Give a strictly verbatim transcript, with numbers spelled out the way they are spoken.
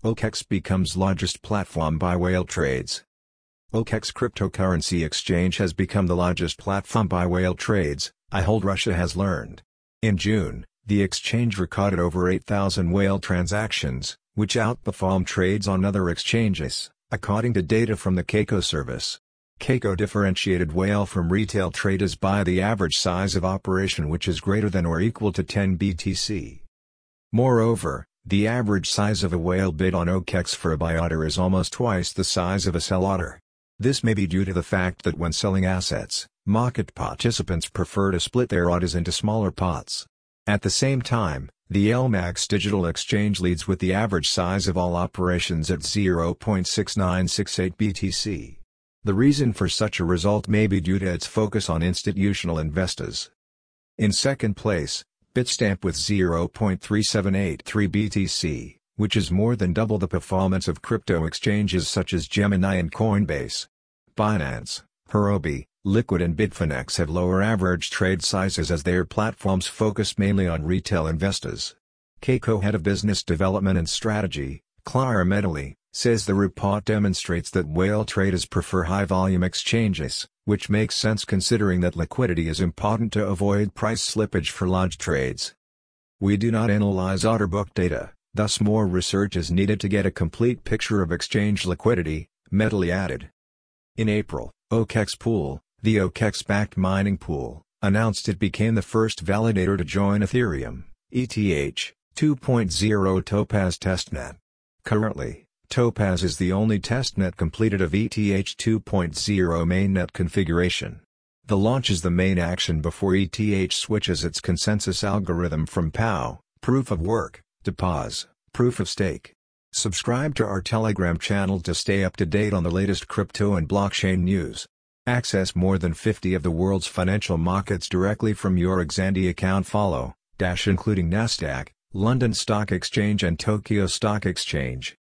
OKEX becomes largest platform by whale trades. OKEX cryptocurrency exchange has become the largest platform by whale trades, iHold Russia has learned. In June, the exchange recorded over eight thousand whale transactions, which outperformed trades on other exchanges, according to data from the Keiko service. Keiko differentiated whale from retail traders by the average size of operation, which is greater than or equal to ten B T C. Moreover, the average size of a whale bid on OKEX for a buy order is almost twice the size of a sell order. This may be due to the fact that when selling assets, market participants prefer to split their orders into smaller pots. At the same time, the L MAX digital exchange leads with the average size of all operations at zero point six nine six eight B T C. The reason for such a result may be due to its focus on institutional investors. In second place, Bitstamp with zero point three seven eight three B T C, which is more than double the performance of crypto exchanges such as Gemini and Coinbase. Binance, Huobi, Liquid and Bitfinex have lower average trade sizes as their platforms focus mainly on retail investors. Keiko head of business development and strategy, Clara Medley, says the report demonstrates that whale traders prefer high-volume exchanges, which makes sense considering that liquidity is important to avoid price slippage for large trades. We do not analyze order book data, thus more research is needed to get a complete picture of exchange liquidity, Medley added. In April, OKEX Pool, the OKEX-backed mining pool, announced it became the first validator to join Ethereum, E T H two point oh Topaz testnet. Currently, Topaz is the only testnet completed of E T H two point oh mainnet configuration. The launch is the main action before E T H switches its consensus algorithm from P O W, Proof of Work, to P O S, Proof of Stake. Subscribe to our Telegram channel to stay up to date on the latest crypto and blockchain news. Access more than fifty of the world's financial markets directly from your Xandi account. Follow, dash including Nasdaq, London Stock Exchange and Tokyo Stock Exchange.